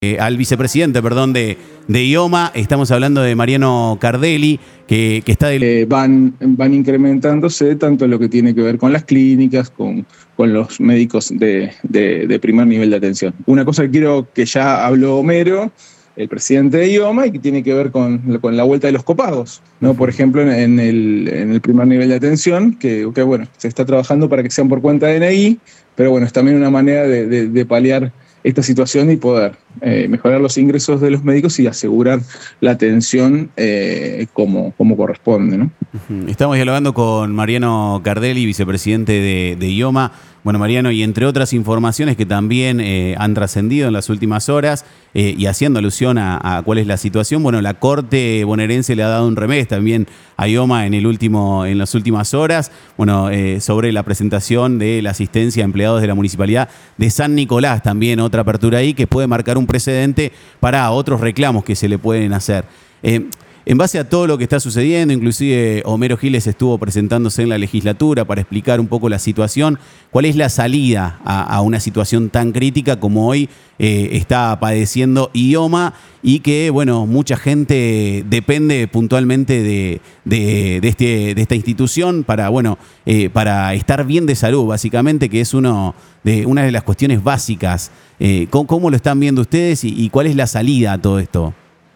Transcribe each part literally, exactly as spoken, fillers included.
Eh, al vicepresidente, perdón, de, de IOMA. Estamos hablando de Mariano Cardelli, que, que está del... Eh, van, van incrementándose tanto lo que tiene que ver con las clínicas, con, con los médicos de, de, de primer nivel de atención. Una cosa que quiero que ya habló Homero, el presidente de IOMA, y que tiene que ver con, con la vuelta de los copagos, ¿no? Por ejemplo, en, en, el, en el primer nivel de atención, que, que bueno, se está trabajando para que sean por cuenta de N I, pero bueno, es también una manera de, de, de paliar esta situación y poder eh, mejorar los ingresos de los médicos y asegurar la atención eh, como, como corresponde, ¿no? Estamos dialogando con Mariano Cardelli, vicepresidente de, de IOMA. Bueno, Mariano, y entre otras informaciones que también eh, han trascendido en las últimas horas eh, y haciendo alusión a, a cuál es la situación, bueno, la Corte bonaerense le ha dado un revés también a IOMA en, el último, en las últimas horas, bueno, eh, sobre la presentación de la asistencia a empleados de la Municipalidad de San Nicolás, también otra apertura ahí que puede marcar un precedente para otros reclamos que se le pueden hacer. Eh, En base a todo lo que está sucediendo, inclusive Homero Giles estuvo presentándose en la legislatura para explicar un poco la situación. ¿Cuál es la salida a, a una situación tan crítica como hoy eh, está padeciendo IOMA y que, bueno, mucha gente depende puntualmente de, de, de, este, de esta institución para, bueno, eh, para estar bien de salud, básicamente, que es uno de, una de las cuestiones básicas? Eh, ¿cómo, ¿Cómo lo están viendo ustedes y, y cuál es la salida a todo esto?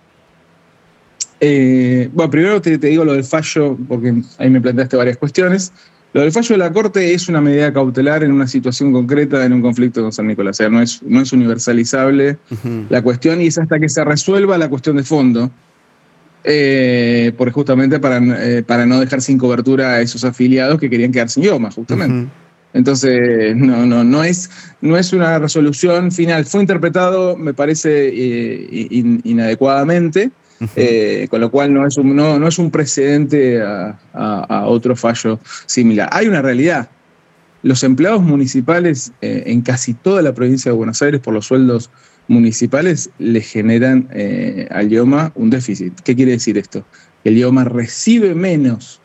Eh, bueno, primero te, te digo lo del fallo, porque ahí me planteaste varias cuestiones. Lo del fallo de la Corte es una medida cautelar en una situación concreta, en un conflicto con San Nicolás. O sea, no es, no es universalizable uh-huh. la cuestión, y es hasta que se resuelva la cuestión de fondo, eh, porque justamente para, eh, para no dejar sin cobertura a esos afiliados que querían quedar sin IOMA, justamente. Uh-huh. Entonces, no, no, no, es, no es una resolución final. Fue interpretado, me parece, eh, in, inadecuadamente. Uh-huh. Eh, con lo cual no es un, no, no es un precedente a, a, a otro fallo similar. Hay una realidad. Los empleados municipales eh, en casi toda la provincia de Buenos Aires, por los sueldos municipales, le generan eh, al IOMA un déficit. ¿Qué quiere decir esto? Que el IOMA recibe menos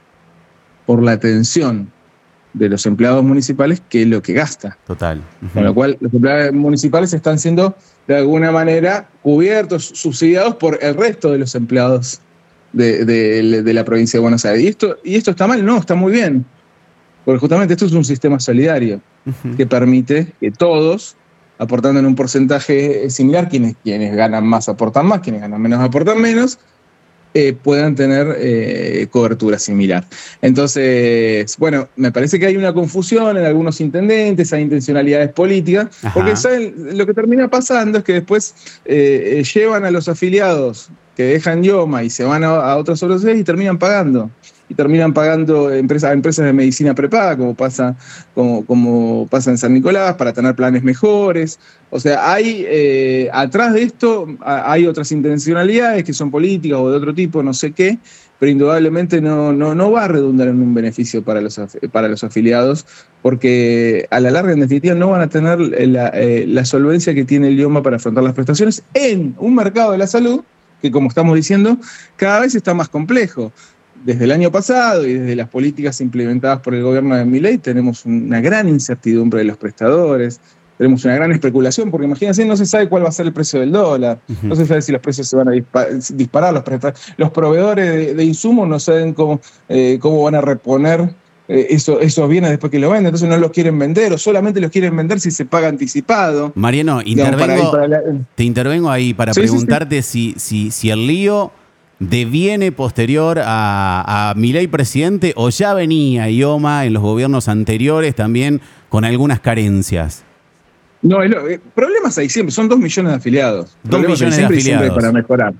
por la atención de los empleados municipales que lo que gasta. Total. Uh-huh. Con lo cual, los empleados municipales están siendo de alguna manera cubiertos, subsidiados por el resto de los empleados de, de, de la provincia de Buenos Aires. ¿Y esto, ¿Y esto está mal? No, está muy bien. Porque justamente esto es un sistema solidario uh-huh. que permite que todos, aportando en un porcentaje similar, quienes, quienes ganan más aportan más, quienes ganan menos aportan menos, Eh, puedan tener eh, cobertura similar. Entonces, bueno, me parece que hay una confusión en algunos intendentes, hay intencionalidades políticas, Ajá. porque ¿saben? Lo que termina pasando es que después eh, llevan a los afiliados que dejan IOMA y se van a, a otras organizaciones y terminan pagando. Y terminan pagando empresas, empresas de medicina prepaga, como pasa, como, como pasa en San Nicolás, para tener planes mejores. O sea, hay eh, atrás de esto hay otras intencionalidades que son políticas o de otro tipo, no sé qué, pero indudablemente no, no, no va a redundar en un beneficio para los, para los afiliados, porque a la larga, en definitiva, no van a tener la, eh, la solvencia que tiene el IOMA para afrontar las prestaciones en un mercado de la salud que, como estamos diciendo, cada vez está más complejo. Desde el año pasado y desde las políticas implementadas por el gobierno de Milei tenemos una gran incertidumbre de los prestadores, tenemos una gran especulación, porque imagínense, no se sabe cuál va a ser el precio del dólar, uh-huh. no se sabe si los precios se van a dispa- disparar, los, los proveedores de, de insumos no saben cómo, eh, cómo van a reponer eh, eso, esos bienes después que lo venden, entonces no los quieren vender o solamente los quieren vender si se paga anticipado. Mariano, intervengo, digamos, para, para la... te intervengo ahí para sí, preguntarte sí, sí. Si, si, si el lío deviene posterior a, a Milei presidente o ya venía IOMA en los gobiernos anteriores también con algunas carencias. No, lo, eh, problemas hay siempre, son dos millones de afiliados. Dos problemas millones hay siempre de afiliados. Y siempre para mejorar.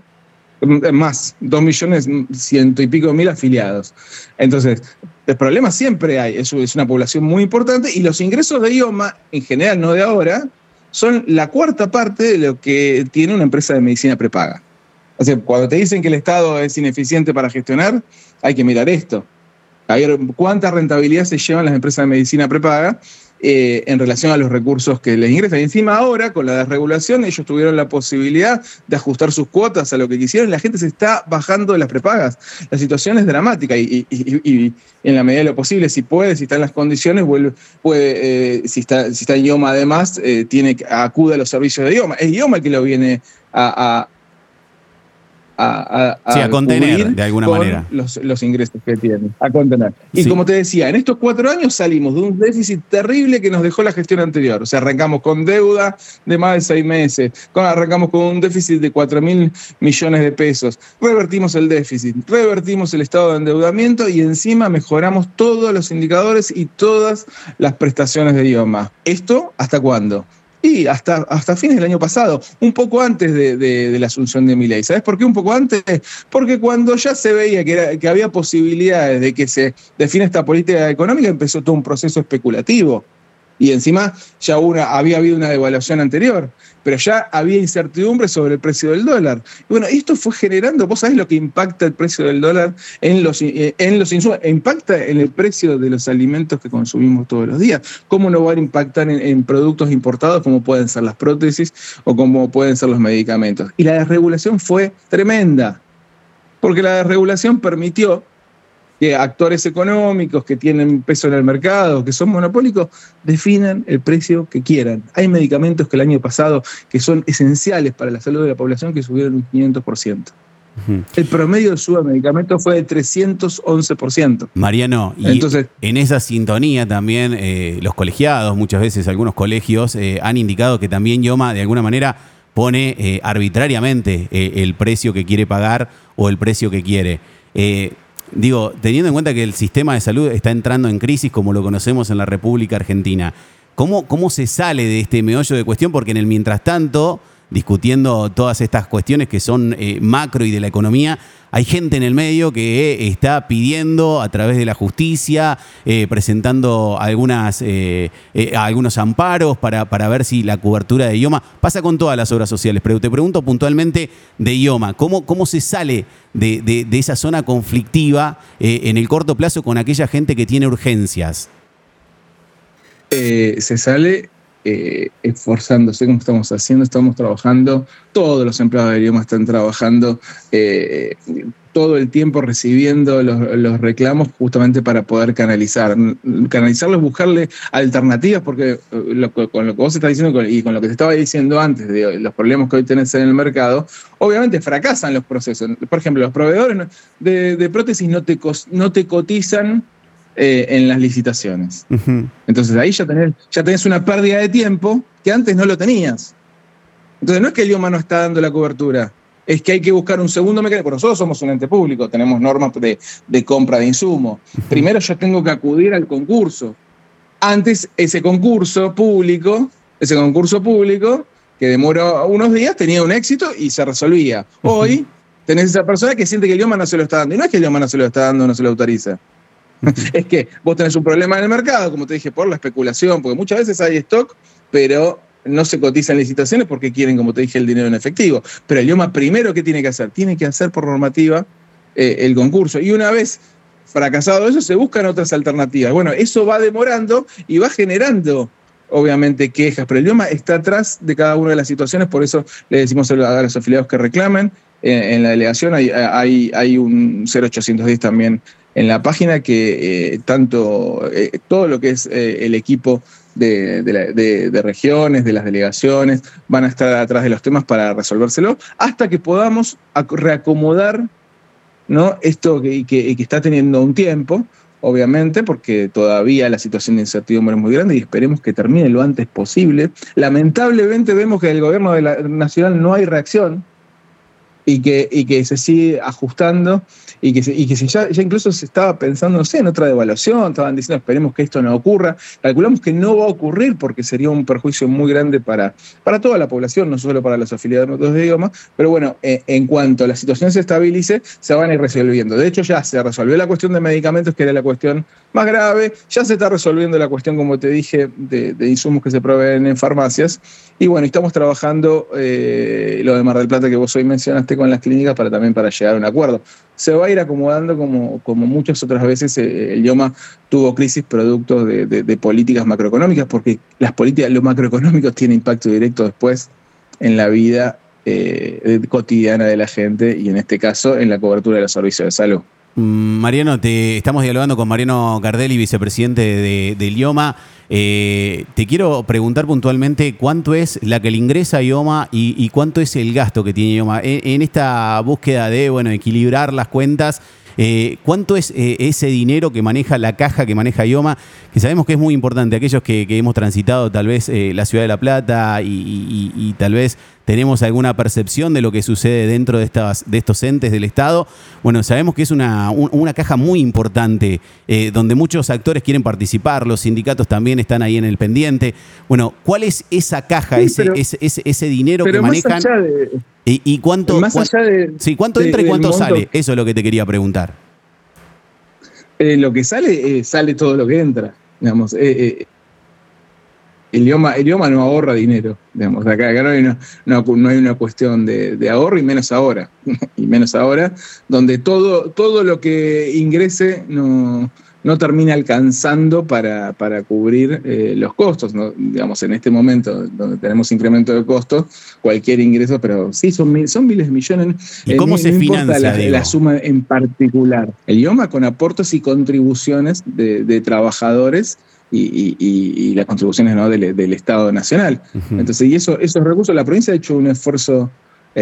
Más, dos millones ciento y pico mil afiliados. Entonces, el problema siempre hay, es, es una población muy importante y los ingresos de IOMA, en general no de ahora, son la cuarta parte de lo que tiene una empresa de medicina prepaga. O sea, cuando te dicen que el Estado es ineficiente para gestionar, hay que mirar esto. A ver cuánta rentabilidad se llevan las empresas de medicina prepaga eh, en relación a los recursos que les ingresan. Y encima ahora, con la desregulación, ellos tuvieron la posibilidad de ajustar sus cuotas a lo que quisieron. La gente se está bajando de las prepagas. La situación es dramática y, y, y, y en la medida de lo posible, si puede, si está en las condiciones, vuelve, puede, eh, si, está, si está en IOMA además, eh, tiene, acude a los servicios de IOMA. Es IOMA el que lo viene a... a A, a, sí, a contener de alguna manera los, los ingresos que tiene, a contener. Y sí. Como te decía, en estos cuatro años salimos de un déficit terrible que nos dejó la gestión anterior. O sea, arrancamos con deuda de más de seis meses, con, arrancamos con un déficit de cuatro mil millones de pesos, revertimos el déficit, revertimos el estado de endeudamiento y encima mejoramos todos los indicadores y todas las prestaciones de IOMA. ¿Esto hasta cuándo? Y hasta, hasta fines del año pasado, un poco antes de, de, de la asunción de Milei. ¿Sabes por qué un poco antes? Porque cuando ya se veía que, era, que había posibilidades de que se define esta política económica, empezó todo un proceso especulativo. Y encima ya una, había habido una devaluación anterior, pero ya había incertidumbre sobre el precio del dólar. Y bueno, esto fue generando, vos sabés lo que impacta el precio del dólar en los, en los insumos, impacta en el precio de los alimentos que consumimos todos los días. ¿Cómo no va a impactar en, en productos importados como pueden ser las prótesis o como pueden ser los medicamentos? Y la desregulación fue tremenda, porque la desregulación permitió que actores económicos que tienen peso en el mercado, que son monopólicos, definan el precio que quieran. Hay medicamentos que el año pasado que son esenciales para la salud de la población que subieron un quinientos por ciento. Uh-huh. El promedio de suba de medicamentos fue de trescientos once por ciento. Mariano, y Entonces, en esa sintonía también eh, los colegiados, muchas veces algunos colegios eh, han indicado que también IOMA de alguna manera pone eh, arbitrariamente eh, el precio que quiere pagar o el precio que quiere. Eh, Digo, teniendo en cuenta que el sistema de salud está entrando en crisis como lo conocemos en la República Argentina, ¿cómo, cómo se sale de este meollo de cuestión? Porque en el mientras tanto, discutiendo todas estas cuestiones que son eh, macro y de la economía, hay gente en el medio que eh, está pidiendo a través de la justicia, eh, presentando algunas, eh, eh, algunos amparos para, para ver si la cobertura de IOMA pasa con todas las obras sociales. Pero te pregunto puntualmente de IOMA, ¿cómo, cómo se sale de, de, de esa zona conflictiva eh, en el corto plazo con aquella gente que tiene urgencias? Eh, se sale... Eh, esforzándose como estamos haciendo, estamos trabajando, todos los empleados de IOMA están trabajando eh, todo el tiempo recibiendo los, los reclamos justamente para poder canalizar, canalizarlos, buscarle alternativas, porque lo, con lo que vos estás diciendo y con lo que te estaba diciendo antes de los problemas que hoy tenés en el mercado, obviamente fracasan los procesos. Por ejemplo, los proveedores de, de prótesis no te, no te cotizan Eh, en las licitaciones. Uh-huh. Entonces ahí ya tenés, ya tenés una pérdida de tiempo que antes no lo tenías. Entonces no es que el IOMA no está dando la cobertura, es que hay que buscar un segundo mecanismo. Porque nosotros somos un ente público, tenemos normas de, de compra de insumos. Uh-huh. Primero yo tengo que acudir al concurso. Antes ese concurso público, ese concurso público que demoró unos días, tenía un éxito y se resolvía. Uh-huh. Hoy tenés esa persona que siente que el IOMA no se lo está dando. Y no es que el IOMA no se lo está dando o no se lo autoriza. Es que vos tenés un problema en el mercado, como te dije, por la especulación, porque muchas veces hay stock, pero no se cotizan licitaciones porque quieren, como te dije, el dinero en efectivo. Pero el IOMA primero, ¿qué tiene que hacer? Tiene que hacer por normativa eh, el concurso. Y una vez fracasado eso, se buscan otras alternativas. Bueno, eso va demorando y va generando, obviamente, quejas, pero el IOMA está atrás de cada una de las situaciones, por eso le decimos a los afiliados que reclamen. En, en la delegación hay, hay, hay un cero ochocientos diez también en la página que eh, tanto eh, todo lo que es eh, el equipo de, de, la, de, de regiones, de las delegaciones, van a estar atrás de los temas para resolvérselo, hasta que podamos reacomodar, ¿no? Esto que, que, que está teniendo un tiempo, obviamente, porque todavía la situación de incertidumbre es muy grande y esperemos que termine lo antes posible. Lamentablemente vemos que del gobierno de la, nacional no hay reacción, y que, y que se sigue ajustando y que, se, y que se ya, ya incluso se estaba pensando, no sé, en otra devaluación, estaban diciendo esperemos que esto no ocurra. Calculamos que no va a ocurrir porque sería un perjuicio muy grande para, para toda la población, no solo para los afiliados de IOMA, pero bueno, eh, en cuanto la situación se estabilice, se van a ir resolviendo. De hecho, ya se resolvió la cuestión de medicamentos, que era la cuestión más grave, ya se está resolviendo la cuestión, como te dije, de, de insumos que se proveen en farmacias, y bueno, estamos trabajando eh, lo de Mar del Plata que vos hoy mencionaste con las clínicas para también para llegar a un acuerdo. Se va a ir acomodando como, como muchas otras veces eh, el IOMA tuvo crisis producto de, de, de políticas macroeconómicas, porque las políticas, lo macroeconómico tiene impacto directo después en la vida eh, cotidiana de la gente y en este caso en la cobertura de los servicios de salud. Mariano, te estamos dialogando con Mariano Gardelli, vicepresidente de, de IOMA. Eh, te quiero preguntar puntualmente cuánto es la que le ingresa a IOMA y, y cuánto es el gasto que tiene IOMA en, en esta búsqueda de, bueno, equilibrar las cuentas. Eh, ¿Cuánto es eh, ese dinero que maneja la caja que maneja IOMA? Que sabemos que es muy importante. Aquellos que, que hemos transitado tal vez eh, la Ciudad de La Plata y, y, y tal vez tenemos alguna percepción de lo que sucede dentro de, estas, de estos entes del Estado. Bueno, sabemos que es una, un, una caja muy importante eh, donde muchos actores quieren participar, los sindicatos también están ahí en el pendiente. Bueno, ¿cuál es esa caja, sí, ese, pero, ese, ese, ese dinero que manejan? De, ¿Y, y cuánto, más allá de, sí, cuánto de, entra y cuánto monto, sale? Eso es lo que te quería preguntar. Eh, lo que sale, eh, sale todo lo que entra. Digamos, eh, eh, el, IOMA, el IOMA no ahorra dinero. Digamos, acá, acá no, hay una, no, no hay una cuestión de, de ahorro y menos ahora. y menos ahora, donde todo, todo lo que ingrese no, no termina alcanzando para, para cubrir eh, los costos, ¿no? Digamos, en este momento donde tenemos incremento de costos, cualquier ingreso, pero sí, son, mil, son miles de millones. ¿Y cómo eh, se no financia? La, la suma en particular. El IOMA con aportes y contribuciones de, de trabajadores y, y, y, y las contribuciones, ¿no? del, del Estado Nacional. Uh-huh. Entonces, y eso, esos recursos, la provincia ha hecho un esfuerzo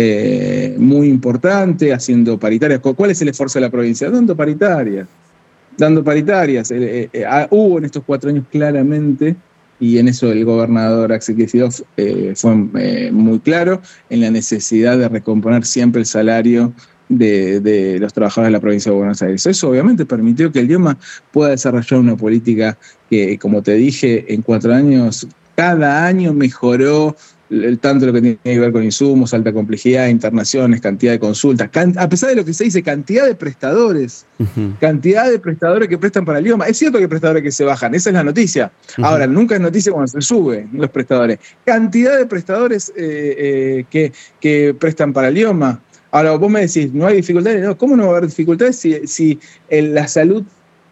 eh, muy importante haciendo paritarias. ¿Cuál es el esfuerzo de la provincia? Dando paritarias. dando paritarias. Eh, eh, eh, hubo en estos cuatro años claramente, y en eso el gobernador Axel Kicillof eh, fue eh, muy claro, en la necesidad de recomponer siempre el salario de, de los trabajadores de la provincia de Buenos Aires. Eso obviamente permitió que el IOMA pueda desarrollar una política que, como te dije, en cuatro años, cada año mejoró el, tanto lo que tiene que ver con insumos, alta complejidad, internaciones, cantidad de consultas, can, a pesar de lo que se dice, cantidad de prestadores, uh-huh. cantidad de prestadores que prestan para el IOMA. Es cierto que hay prestadores que se bajan, esa es la noticia. Uh-huh. Ahora, nunca es noticia cuando se suben los prestadores. Cantidad de prestadores eh, eh, que, que prestan para el IOMA. Ahora, vos me decís, ¿no hay dificultades? No, ¿cómo no va a haber dificultades si, si el, la salud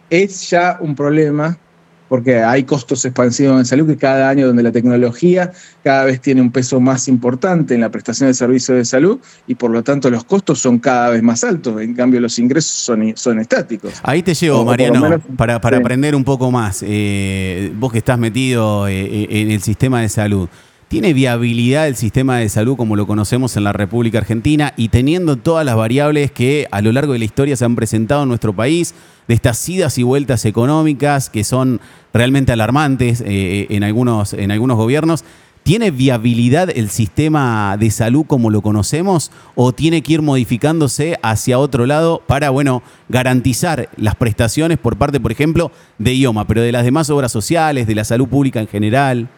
es ya un problema? Porque hay costos expansivos en salud que cada año, donde la tecnología cada vez tiene un peso más importante en la prestación de servicios de salud y por lo tanto los costos son cada vez más altos. En cambio, los ingresos son, son estáticos. Ahí te llevo, o, Mariano, menos, para, para sí. aprender un poco más. Eh, vos que estás metido eh, en el sistema de salud. ¿Tiene viabilidad el sistema de salud como lo conocemos en la República Argentina y teniendo todas las variables que a lo largo de la historia se han presentado en nuestro país, de estas idas y vueltas económicas que son realmente alarmantes eh, en, algunos, en algunos gobiernos? ¿Tiene viabilidad el sistema de salud como lo conocemos o tiene que ir modificándose hacia otro lado para, bueno, garantizar las prestaciones por parte, por ejemplo, de IOMA, pero de las demás obras sociales, de la salud pública en general?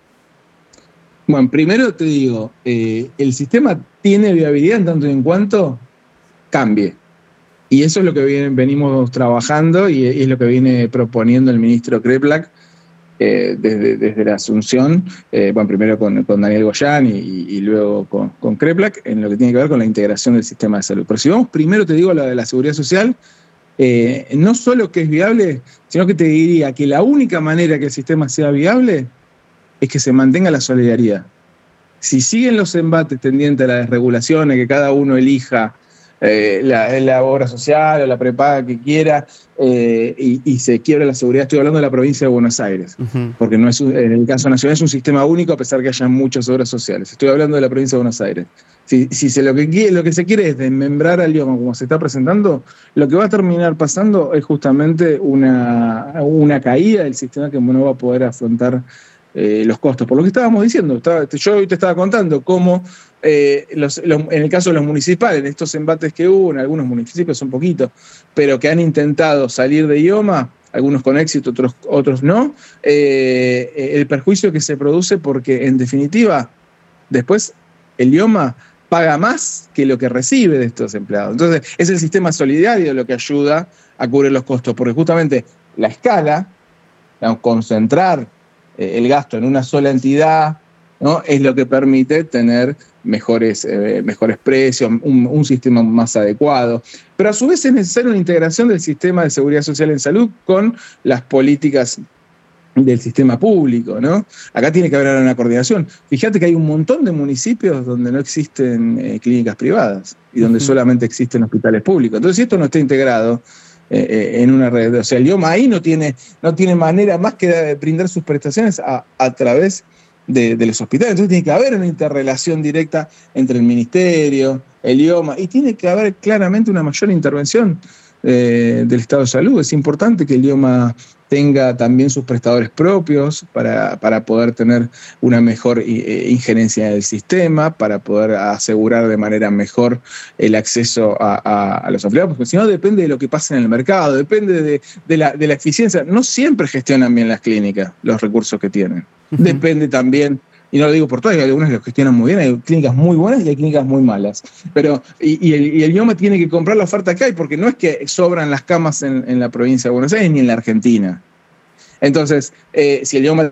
Bueno, primero te digo, eh, el sistema tiene viabilidad en tanto y en cuanto cambie. Y eso es lo que viene, venimos trabajando y es lo que viene proponiendo el ministro Kreplak eh, desde, desde la asunción, eh, bueno, primero con, con Daniel Goyán y, y luego con, con Kreplak, en lo que tiene que ver con la integración del sistema de salud. Pero si vamos primero, te digo, a la de la seguridad social, eh, no solo que es viable, sino que te diría que la única manera que el sistema sea viable es que se mantenga la solidaridad. Si siguen los embates tendientes a las desregulaciones, que cada uno elija eh, la, la obra social o la prepaga que quiera eh, y, y se quiebra la seguridad, estoy hablando de la provincia de Buenos Aires, uh-huh. porque no es un, en el caso nacional es un sistema único a pesar que haya muchas obras sociales. Estoy hablando de la provincia de Buenos Aires. Si, si se lo, que, lo que se quiere es desmembrar al IOMA como se está presentando, lo que va a terminar pasando es justamente una, una caída del sistema que no va a poder afrontar Eh, los costos, por lo que estábamos diciendo. Estaba, yo hoy te estaba contando cómo eh, los, los, en el caso de los municipales, en estos embates que hubo, en algunos municipios son poquitos, pero que han intentado salir de IOMA, algunos con éxito, otros, otros no, eh, el perjuicio que se produce porque en definitiva después el IOMA paga más que lo que recibe de estos empleados. Entonces es el sistema solidario lo que ayuda a cubrir los costos, porque justamente la escala, digamos, concentrar el gasto en una sola entidad, ¿no? Es lo que permite tener mejores, eh, mejores precios, un, un sistema más adecuado. Pero a su vez es necesaria una integración del sistema de seguridad social en salud con las políticas del sistema público, ¿no? Acá tiene que haber una coordinación. Fíjate que hay un montón de municipios donde no existen eh, clínicas privadas y donde uh-huh. solamente existen hospitales públicos. Entonces, si esto no está integrado eh, eh, en una red, o sea, el IOMA ahí no tiene, no tiene manera más que brindar sus prestaciones a, a través de, de los hospitales. Entonces tiene que haber una interrelación directa entre el ministerio, el IOMA, y tiene que haber claramente una mayor intervención eh, del Estado de Salud. Es importante que el IOMA tenga también sus prestadores propios para, para poder tener una mejor eh, injerencia en el sistema, para poder asegurar de manera mejor el acceso a, a, a los empleados, porque si no depende de lo que pasa en el mercado, depende de, de, la, de la eficiencia. No siempre gestionan bien las clínicas los recursos que tienen. Uh-huh. Depende también, y no lo digo por todas, hay algunas que lo gestionan muy bien, hay clínicas muy buenas y hay clínicas muy malas. Pero, y, y, el, y el IOMA tiene que comprar la oferta que hay, porque no es que sobran las camas en, en la provincia de Buenos Aires ni en la Argentina. Entonces, eh, si el IOMA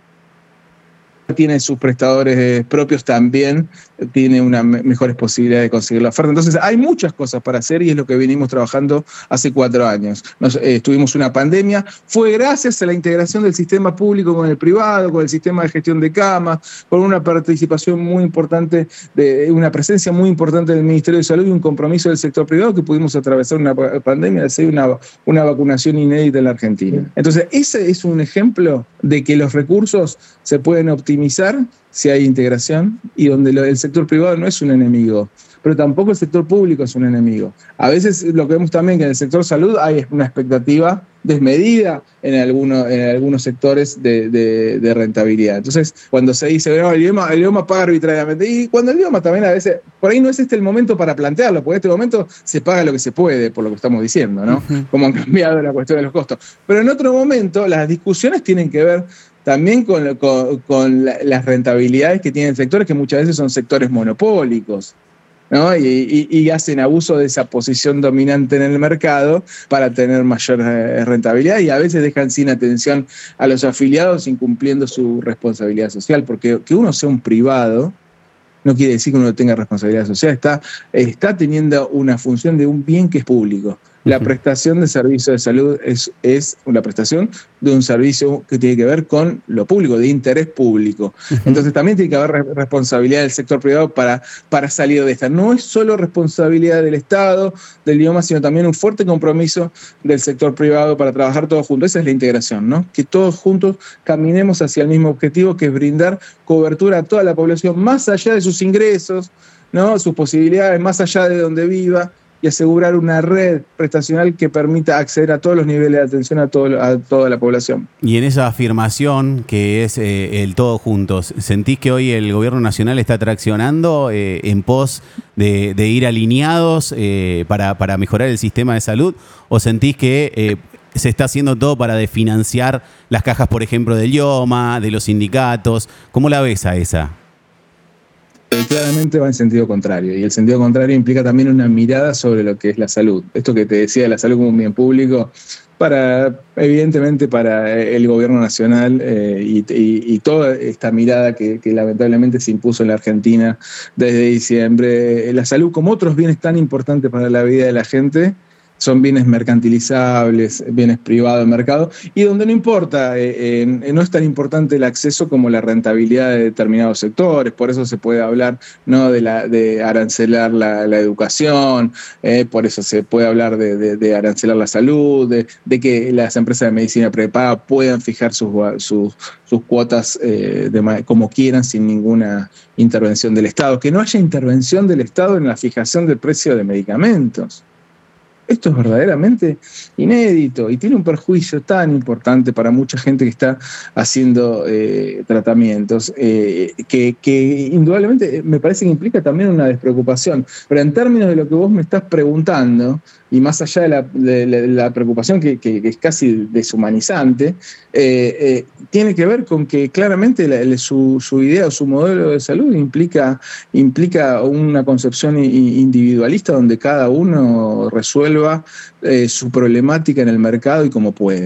tiene sus prestadores propios, también tiene unas me- mejores posibilidades de conseguir la oferta. Entonces hay muchas cosas para hacer y es lo que venimos trabajando hace cuatro años. Nos, eh, tuvimos una pandemia, fue gracias a la integración del sistema público con el privado, con el sistema de gestión de camas, con una participación muy importante, de una presencia muy importante del Ministerio de Salud y un compromiso del sector privado que pudimos atravesar una pandemia, hacer una, una vacunación inédita en la Argentina. Entonces ese es un ejemplo de que los recursos se pueden optimizar si hay integración y donde lo, el sector privado no es un enemigo, pero tampoco el sector público es un enemigo. A veces lo que vemos también que en el sector salud hay una expectativa desmedida en algunos, en algunos sectores de, de, de rentabilidad. Entonces, cuando se dice, no, el IOMA, el IOMA paga arbitrariamente, y cuando el IOMA también a veces, por ahí no es este el momento para plantearlo, porque en este momento se paga lo que se puede, por lo que estamos diciendo, ¿no? Uh-huh. Como han cambiado la cuestión de los costos. Pero en otro momento, las discusiones tienen que ver también con, con, con la, las rentabilidades que tienen sectores que muchas veces son sectores monopólicos, ¿no? Y, y, y hacen abuso de esa posición dominante en el mercado para tener mayor rentabilidad y a veces dejan sin atención a los afiliados incumpliendo su responsabilidad social, porque que uno sea un privado no quiere decir que uno tenga responsabilidad social, está, está teniendo una función de un bien que es público. La prestación de servicio de salud es, es una prestación de un servicio que tiene que ver con lo público, de interés público. Entonces también tiene que haber re- responsabilidad del sector privado para, para salir de esta. No es solo responsabilidad del Estado, del IOMA, sino también un fuerte compromiso del sector privado para trabajar todos juntos. Esa es la integración, ¿no? Que todos juntos caminemos hacia el mismo objetivo, que es brindar cobertura a toda la población, más allá de sus ingresos, ¿no? Sus posibilidades, más allá de donde viva, y asegurar una red prestacional que permita acceder a todos los niveles de atención a, todo, a toda la población. Y en esa afirmación que es eh, el todos juntos, ¿sentís que hoy el gobierno nacional está traccionando eh, en pos de, de ir alineados eh, para, para mejorar el sistema de salud? ¿O sentís que eh, se está haciendo todo para desfinanciar las cajas, por ejemplo, del IOMA, de los sindicatos? ¿Cómo la ves a esa? Claramente va en sentido contrario, y el sentido contrario implica también una mirada sobre lo que es la salud. Esto que te decía de la salud como un bien público, para evidentemente para el gobierno nacional eh, y, y, y toda esta mirada que, que lamentablemente se impuso en la Argentina desde diciembre, la salud como otros bienes tan importantes para la vida de la gente, son bienes mercantilizables, bienes privados del mercado, y donde no importa, eh, eh, no es tan importante el acceso como la rentabilidad de determinados sectores. Por eso se puede hablar, ¿no?, de, la, de arancelar la, la educación, eh, por eso se puede hablar de, de, de arancelar la salud, de, de que las empresas de medicina prepaga puedan fijar sus, sus, sus cuotas eh, de, como quieran, sin ninguna intervención del Estado. Que no haya intervención del Estado en la fijación del precio de medicamentos. Esto es verdaderamente inédito y tiene un perjuicio tan importante para mucha gente que está haciendo eh, tratamientos, eh, que, que indudablemente me parece que implica también una despreocupación. Pero en términos de lo que vos me estás preguntando, y más allá de la, de, de la preocupación que, que, que es casi deshumanizante, eh, eh, tiene que ver con que claramente la, la, su, su idea o su modelo de salud implica, implica una concepción individualista donde cada uno resuelva eh, su problemática en el mercado y como pueda.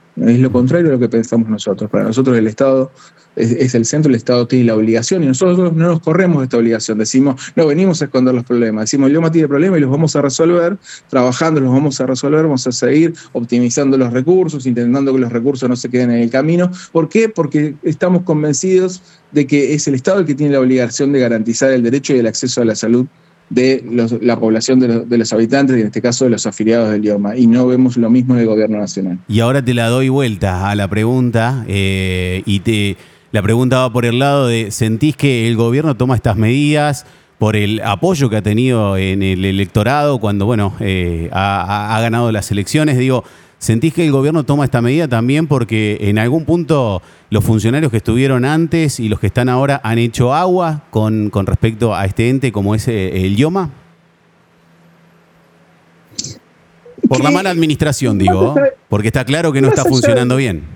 Es lo contrario a lo que pensamos nosotros. Para nosotros el Estado es, es el centro, el Estado tiene la obligación y nosotros no nos corremos de esta obligación. Decimos, no venimos a esconder los problemas. Decimos, el IOMA tiene problemas y los vamos a resolver, trabajando los vamos a resolver, vamos a seguir optimizando los recursos, intentando que los recursos no se queden en el camino. ¿Por qué? Porque estamos convencidos de que es el Estado el que tiene la obligación de garantizar el derecho y el acceso a la salud de los, la población de los, de los habitantes, y en este caso de los afiliados del IOMA, y no vemos lo mismo en el gobierno nacional. Y ahora te la doy vuelta a la pregunta, eh, y te la pregunta va por el lado de, ¿sentís que el gobierno toma estas medidas por el apoyo que ha tenido en el electorado cuando, bueno, eh, ha, ha ganado las elecciones? Digo, ¿sentís que el gobierno toma esta medida también porque en algún punto los funcionarios que estuvieron antes y los que están ahora han hecho agua con, con respecto a este ente como es el IOMA? Por ¿Qué? La mala administración, digo, porque está claro que no está funcionando de, bien.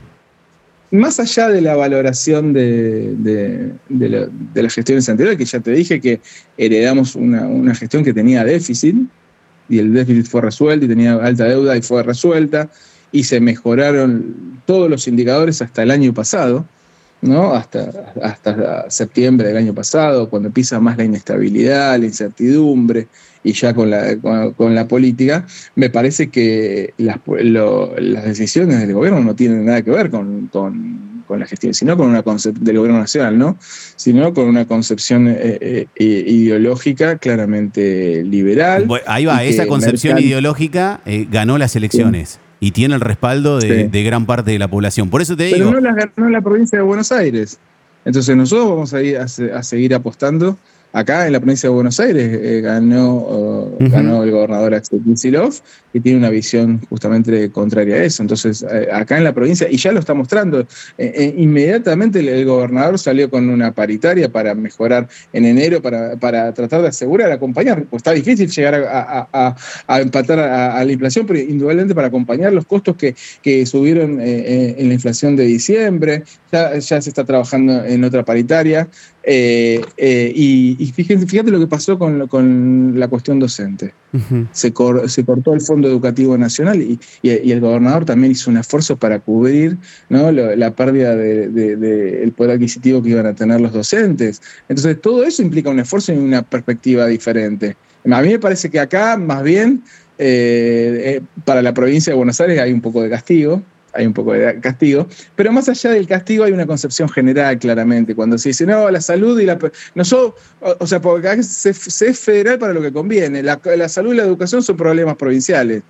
Más allá de la valoración de, de, de, la, de las gestiones anteriores, que ya te dije que heredamos una, una gestión que tenía déficit, y el déficit fue resuelto y tenía alta deuda y fue resuelta, y se mejoraron todos los indicadores hasta el año pasado, ¿no? Hasta, hasta septiembre del año pasado, cuando empieza más la inestabilidad, la incertidumbre, y ya con la, con, con la política. Me parece que las, lo, las decisiones del gobierno no tienen nada que ver con, con, con la gestión, sino con una concepción del gobierno nacional, ¿no? Sino con una concepción eh, eh, ideológica claramente liberal. Bueno, ahí va, esa concepción mercan... ideológica eh, ganó las elecciones. Sí. Y tiene el respaldo de, sí. de gran parte de la población. Por eso te digo... Pero no las ganó la provincia de Buenos Aires. Entonces nosotros vamos a, ir a, a seguir apostando. Acá en la provincia de Buenos Aires eh, ganó, uh, uh-huh. ganó el gobernador Axel Kicillof, que tiene una visión justamente contraria a eso. Entonces, eh, acá en la provincia, y ya lo está mostrando, eh, eh, inmediatamente el, el gobernador salió con una paritaria para mejorar en enero, para, para tratar de asegurar, acompañar. Pues está difícil llegar a, a, a, a empatar a, a la inflación, pero indudablemente para acompañar los costos que, que subieron eh, en la inflación de diciembre. Ya, ya se está trabajando en otra paritaria. Eh, eh, y, y fíjate, fíjate lo que pasó con, con la cuestión docente. Uh-huh. Se, cor, se cortó el Fondo Educativo Nacional y, y, y el gobernador también hizo un esfuerzo para cubrir, ¿no? la, la pérdida del de, de, de poder adquisitivo que iban a tener los docentes. Entonces todo eso implica un esfuerzo y una perspectiva diferente. A mí me parece que acá más bien eh, eh, para la provincia de Buenos Aires hay un poco de castigo. Hay un poco de castigo, pero más allá del castigo hay una concepción general claramente, cuando se dice, no, la salud y la... Nosotros, o, o sea, porque acá se, se es federal para lo que conviene, la, la salud y la educación son problemas provinciales,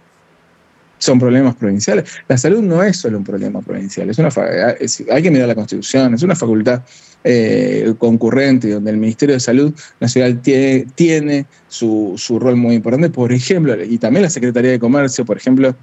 son problemas provinciales. La salud no es solo un problema provincial, es una, es, hay que mirar la Constitución, es una facultad eh, concurrente donde el Ministerio de Salud Nacional tiene, tiene su, su rol muy importante, por ejemplo, y también la Secretaría de Comercio, por ejemplo,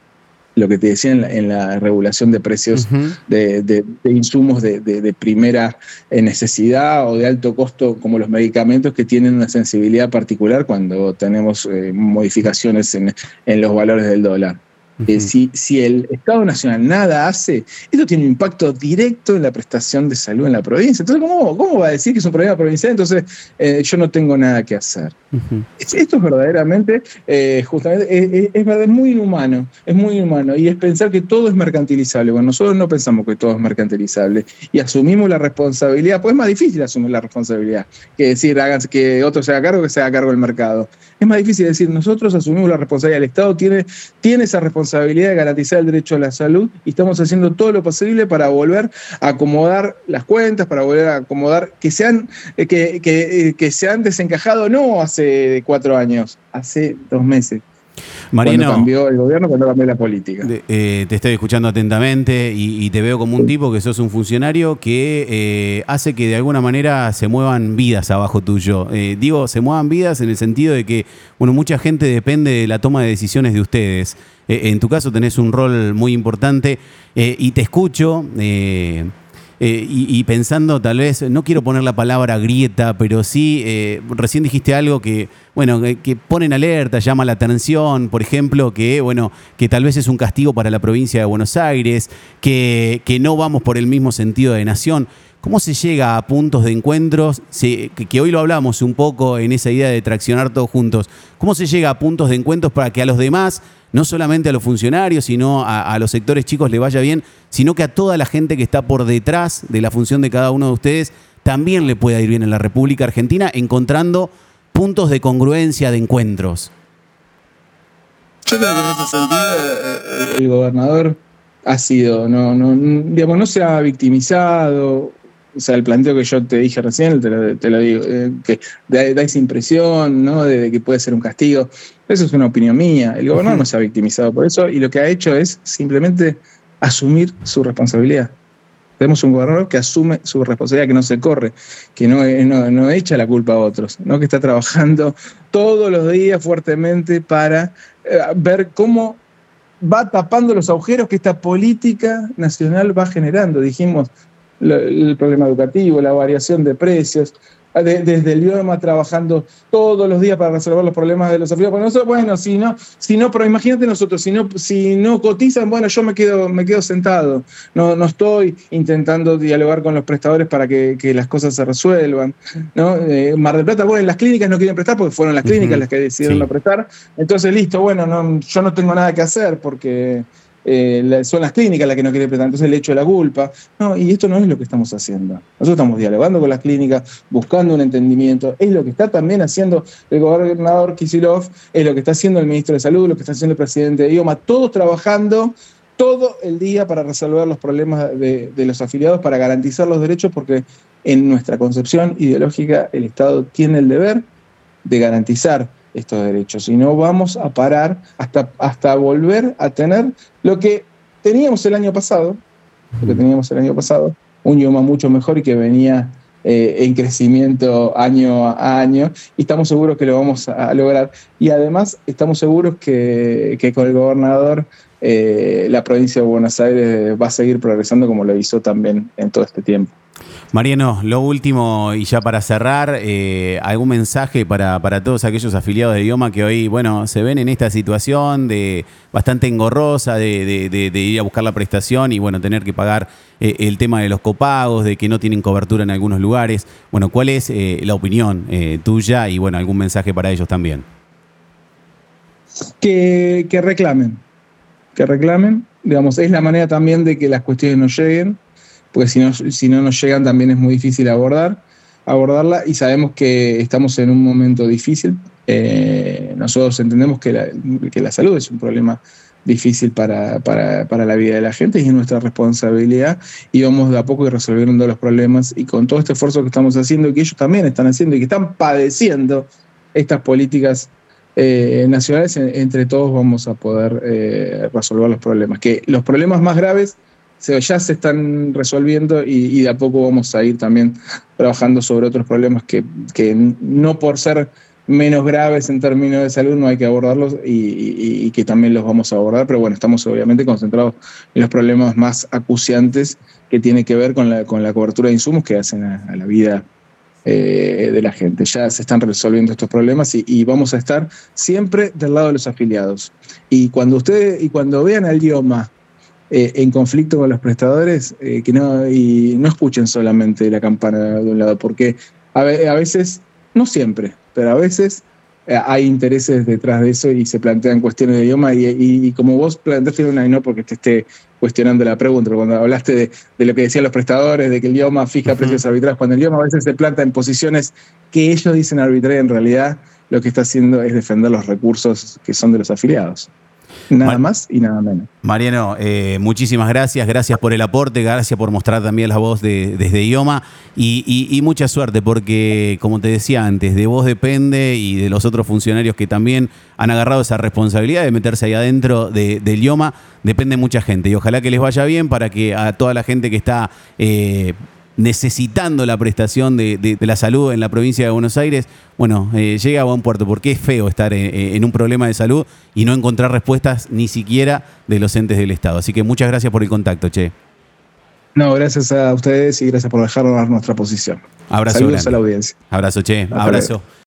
lo que te decía en la, en la regulación de precios uh-huh. de, de, de insumos de, de, de primera necesidad o de alto costo, como los medicamentos, que tienen una sensibilidad particular cuando tenemos eh, modificaciones en, en los valores del dólar. Uh-huh. Eh, si, si el Estado Nacional nada hace, esto tiene un impacto directo en la prestación de salud en la provincia. Entonces, ¿cómo, cómo va a decir que es un problema provincial? Entonces, eh, yo no tengo nada que hacer. Uh-huh. Esto es verdaderamente, eh, justamente, es, es, es muy inhumano, es muy inhumano, y es pensar que todo es mercantilizable. Bueno, nosotros no pensamos que todo es mercantilizable, y asumimos la responsabilidad, pues es más difícil asumir la responsabilidad que decir, háganse, que otro se haga cargo, que se haga cargo del mercado. Es más difícil decir, nosotros asumimos la responsabilidad, el Estado tiene, tiene esa responsabilidad de garantizar el derecho a la salud, y estamos haciendo todo lo posible para volver a acomodar las cuentas, para volver a acomodar, que se han, eh, que, que, eh, que se han desencajado no hace de cuatro años, hace dos meses. Mariano, cuando cambió el gobierno, cuando cambió la política. De, eh, te estoy escuchando atentamente y, y te veo como un tipo que sos un funcionario que eh, hace que de alguna manera se muevan vidas abajo tuyo. Eh, digo, se muevan vidas en el sentido de que, bueno, mucha gente depende de la toma de decisiones de ustedes. Eh, en tu caso tenés un rol muy importante eh, y te escucho... Eh, Eh, y, y pensando, tal vez, no quiero poner la palabra grieta, pero sí, eh, recién dijiste algo que, bueno, que, que pone en alerta, llama la atención, por ejemplo, que, bueno, que tal vez es un castigo para la provincia de Buenos Aires, que, que no vamos por el mismo sentido de nación. ¿Cómo se llega a puntos de encuentros? Se, que, que hoy lo hablamos un poco en esa idea de traccionar todos juntos. ¿Cómo se llega a puntos de encuentros para que a los demás, no solamente a los funcionarios, sino a, a los sectores chicos le vaya bien, sino que a toda la gente que está por detrás de la función de cada uno de ustedes también le pueda ir bien en la República Argentina, encontrando puntos de congruencia, de encuentros? Yo creo que en ese sentido el gobernador ha sido, no, no, digamos, no se ha victimizado. O sea, el planteo que yo te dije recién, te lo, te lo digo, eh, que da, da esa impresión, ¿no?, de, de que puede ser un castigo. Eso es una opinión mía. El gobernador no se ha victimizado por eso y lo que ha hecho es simplemente asumir su responsabilidad. Tenemos un gobernador que asume su responsabilidad, que no se corre, que no, no, no echa la culpa a otros, ¿no?, que está trabajando todos los días fuertemente para eh, ver cómo va tapando los agujeros que esta política nacional va generando. Dijimos, el problema educativo, la variación de precios, de, desde el IOMA trabajando todos los días para resolver los problemas de los afiliados. Bueno, nosotros, bueno, si no, si no, pero imagínate nosotros, si no, si no cotizan, bueno, yo me quedo, me quedo sentado. No, no estoy intentando dialogar con los prestadores para que, que las cosas se resuelvan, ¿no? Eh, Mar del Plata, bueno, las clínicas no quieren prestar porque fueron las clínicas uh-huh. las que decidieron sí. no prestar. Entonces, listo, bueno, no, yo no tengo nada que hacer porque Eh, son las clínicas las que no quieren prestar, entonces le echo la culpa. No, y esto no es lo que estamos haciendo. Nosotros estamos dialogando con las clínicas, buscando un entendimiento. Es lo que está también haciendo el gobernador Kicillof, es lo que está haciendo el ministro de Salud, lo que está haciendo el presidente de IOMA, todos trabajando todo el día para resolver los problemas de, de los afiliados, para garantizar los derechos, porque en nuestra concepción ideológica el Estado tiene el deber de garantizar estos derechos, y no vamos a parar hasta, hasta volver a tener lo que teníamos el año pasado, lo que teníamos el año pasado, un IOMA mucho mejor y que venía eh, en crecimiento año a año, y estamos seguros que lo vamos a lograr. Y además estamos seguros que, que con el gobernador eh, la provincia de Buenos Aires va a seguir progresando como lo hizo también en todo este tiempo. Mariano, lo último y ya para cerrar, eh, ¿algún mensaje para, para todos aquellos afiliados de IOMA que hoy, bueno, se ven en esta situación de bastante engorrosa de, de, de, de ir a buscar la prestación y, bueno, tener que pagar eh, el tema de los copagos, de que no tienen cobertura en algunos lugares? Bueno, ¿cuál es eh, la opinión eh, tuya y, bueno, algún mensaje para ellos también? Que, que reclamen, que reclamen, digamos, es la manera también de que las cuestiones nos lleguen, porque si no, si no nos llegan también es muy difícil abordar, abordarla, y sabemos que estamos en un momento difícil. Eh, nosotros entendemos que la, que la salud es un problema difícil para, para, para la vida de la gente y es nuestra responsabilidad, y vamos de a poco resolviendo los problemas, y con todo este esfuerzo que estamos haciendo y que ellos también están haciendo y que están padeciendo estas políticas eh, nacionales, entre todos vamos a poder eh, resolver los problemas. Que los problemas más graves ya se están resolviendo y, y de a poco vamos a ir también trabajando sobre otros problemas que, que no por ser menos graves en términos de salud no hay que abordarlos, y, y, y que también los vamos a abordar, pero bueno, estamos obviamente concentrados en los problemas más acuciantes que tienen que ver con la, con la cobertura de insumos que hacen a, a la vida eh, de la gente. Ya se están resolviendo estos problemas y, y vamos a estar siempre del lado de los afiliados. Y cuando ustedes, y cuando vean al IOMA Eh, en conflicto con los prestadores, eh, que no, y no escuchen solamente la campana de un lado, porque a, ve, a veces, no siempre, pero a veces eh, hay intereses detrás de eso y se plantean cuestiones de IOMA, y, y, y como vos planteaste una, y no porque te esté cuestionando la pregunta, pero cuando hablaste de, de lo que decían los prestadores, de que el IOMA fija uh-huh. precios arbitrarios, cuando el IOMA a veces se planta en posiciones que ellos dicen arbitrarias, en realidad lo que está haciendo es defender los recursos que son de los afiliados. Nada más y nada menos. Mariano, eh, muchísimas gracias, gracias por el aporte, gracias por mostrar también la voz de, desde IOMA, y, y, y mucha suerte, porque como te decía antes, de vos depende y de los otros funcionarios que también han agarrado esa responsabilidad de meterse ahí adentro de, del IOMA, depende mucha gente, y ojalá que les vaya bien para que a toda la gente que está eh, necesitando la prestación de, de, de la salud en la provincia de Buenos Aires, bueno, eh, llegue a buen puerto, porque es feo estar en, en un problema de salud y no encontrar respuestas ni siquiera de los entes del Estado. Así que muchas gracias por el contacto, Che. No, gracias a ustedes y gracias por dejarnos dar nuestra posición. Abrazo. Saludos grande. A la audiencia. Abrazo, Che. Hasta Abrazo. luego.